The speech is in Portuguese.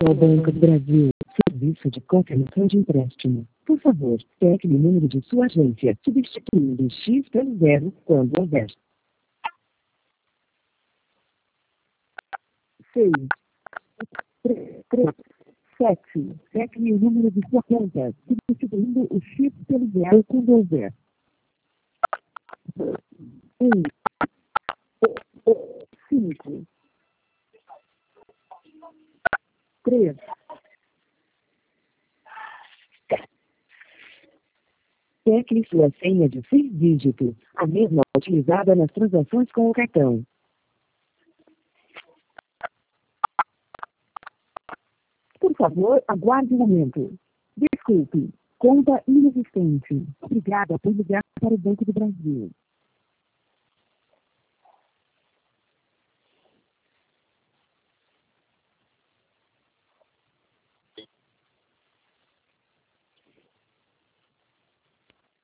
ao Banco do Brasil. Serviço de confirmação de empréstimo. Por favor, tecle o número de sua agência, substituindo X pelo 0 quando houver. 6, 3, 7. Tecle o número de sua conta, substituindo o X pelo 0 quando houver. 1, 5, 3. Tecle sua senha de 6 dígitos, a mesma utilizada nas transações com o cartão. Por favor, aguarde um momento. Desculpe, conta inexistente. Obrigada por ligar para o Banco do Brasil.